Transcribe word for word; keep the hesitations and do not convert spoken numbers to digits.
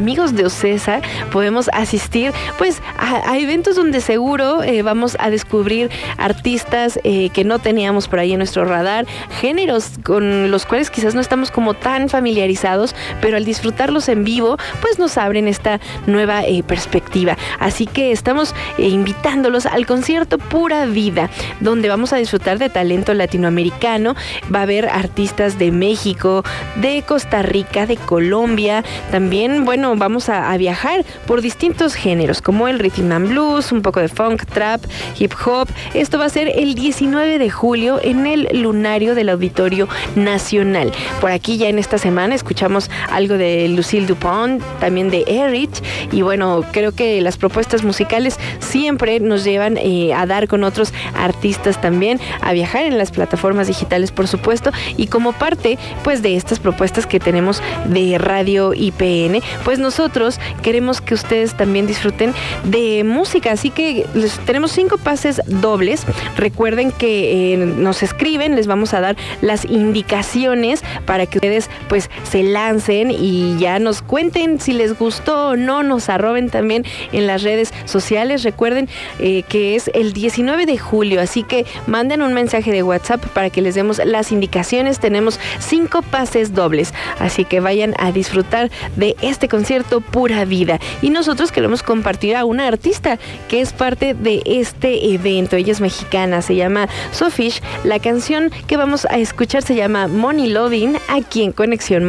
amigos de Ocesa podemos asistir pues a, a eventos donde seguro eh, vamos a descubrir artistas eh, que no teníamos por ahí en nuestro radar, géneros con los cuales quizás no estamos como tan familiarizados, pero al disfrutarlos en vivo pues nos abren esta nueva eh, perspectiva. Así que estamos eh, invitándolos al concierto Pura Vida, donde vamos a disfrutar de talento latinoamericano. Va a haber artistas de México, de Costa Rica, de Colombia. También, bueno, vamos a, a viajar por distintos géneros, como el rhythm and blues, un poco de funk, trap, hip hop. Esto va a ser el diecinueve de julio en el Lunario del Auditorio Nacional. Por aquí ya en esta semana escuchamos algo de Lucille Dupont, también de Erich, y bueno, creo que las propuestas musicales siempre nos llevan eh, a dar con otros artistas también, a viajar en las plataformas digitales, por supuesto, y como parte pues de estas propuestas que tenemos de Radio I P N, pues nosotros queremos que ustedes también disfruten de música, así que les, tenemos cinco pases dobles. Recuerden que eh, nos escriben, les vamos a dar las indicaciones para que ustedes pues se lancen y ya nos cuenten si les gustó o no, nos arroben también en las redes sociales. Recuerden eh, que es el diecinueve de julio, así que manden un mensaje de WhatsApp para que les demos las indicaciones. Tenemos cinco pases dobles, así que vayan a disfrutar de este concierto Pura Vida. Y nosotros queremos compartir a una artista que es parte de este evento. Ella es mexicana, se llama Sofish. La canción que vamos a escuchar se llama Money Loving, aquí en Conexión.